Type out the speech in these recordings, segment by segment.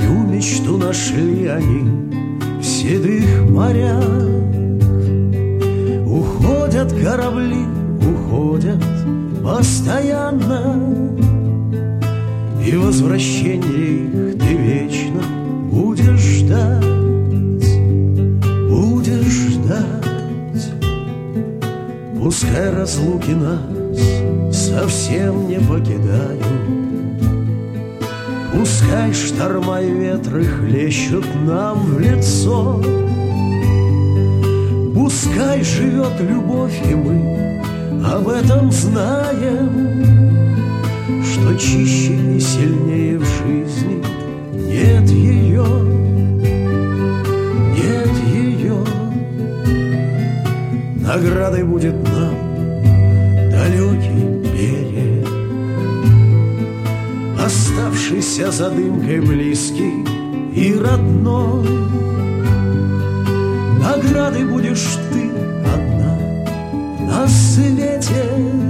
Свою мечту нашли они в седых морях. Уходят корабли, уходят постоянно, и возвращение их ты вечно будешь ждать, будешь ждать. Пускай разлуки нас совсем не покидают, пускай шторма и ветры хлещут нам в лицо, пускай живет любовь, и мы об этом знаем, что чище и сильнее в жизни нет ее, нет ее. Наградой будет нам далекий берег, оставшийся за дымкой близкий и родной. Наградой будешь ты одна на свете,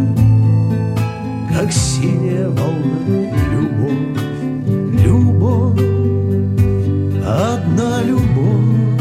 как синяя волна, любовь, любовь, одна любовь.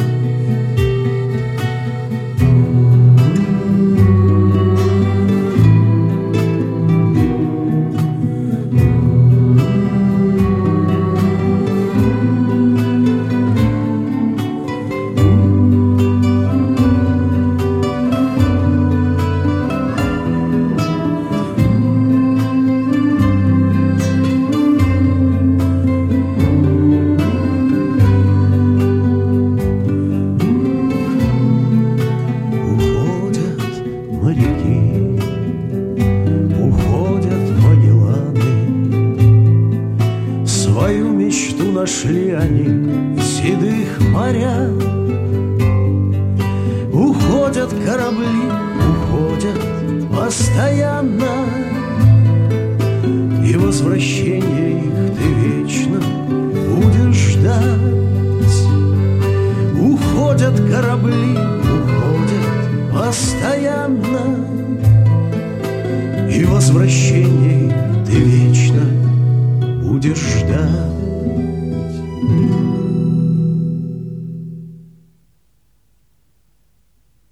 Свою мечту нашли они в седых морях. Уходят корабли, уходят постоянно, и возвращение их ты вечно будешь ждать. Уходят корабли, уходят постоянно, и возвращение их ты вечно будешь ждать.